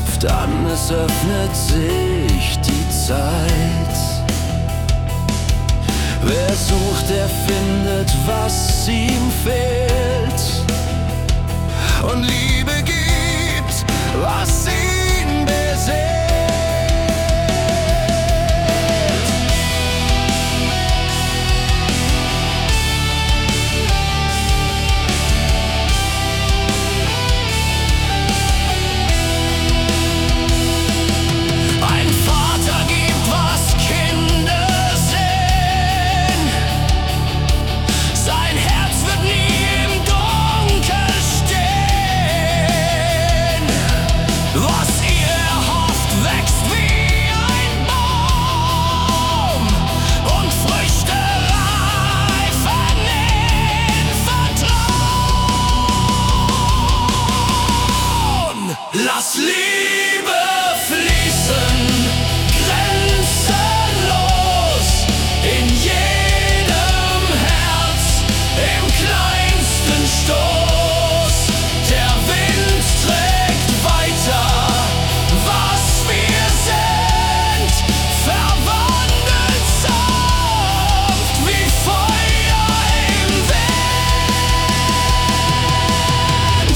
klopft an, es öffnet sich die Zeit. Wer sucht, der findet, was ihm fehlt, und Liebe gibt, was ihn beseelt. Lass Liebe fließen, grenzenlos, in jedem Herz, im kleinsten Stoß. Der Wind trägt weiter, was wir sind, verwandelt sanft wie Feuer im Wind.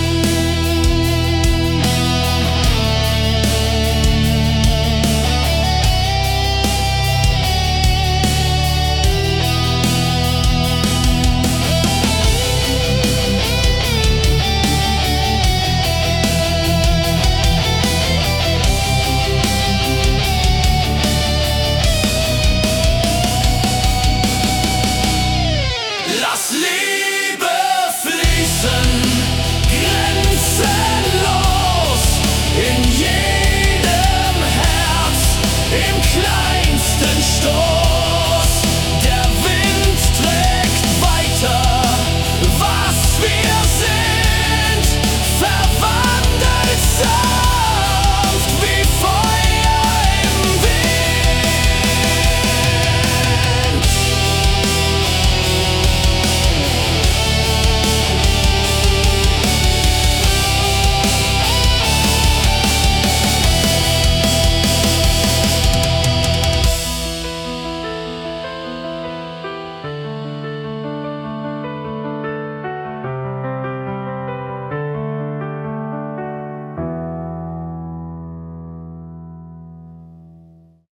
Lass Liebe fließen, grenzenlos, in jedem Herz, im kleinsten Stoß.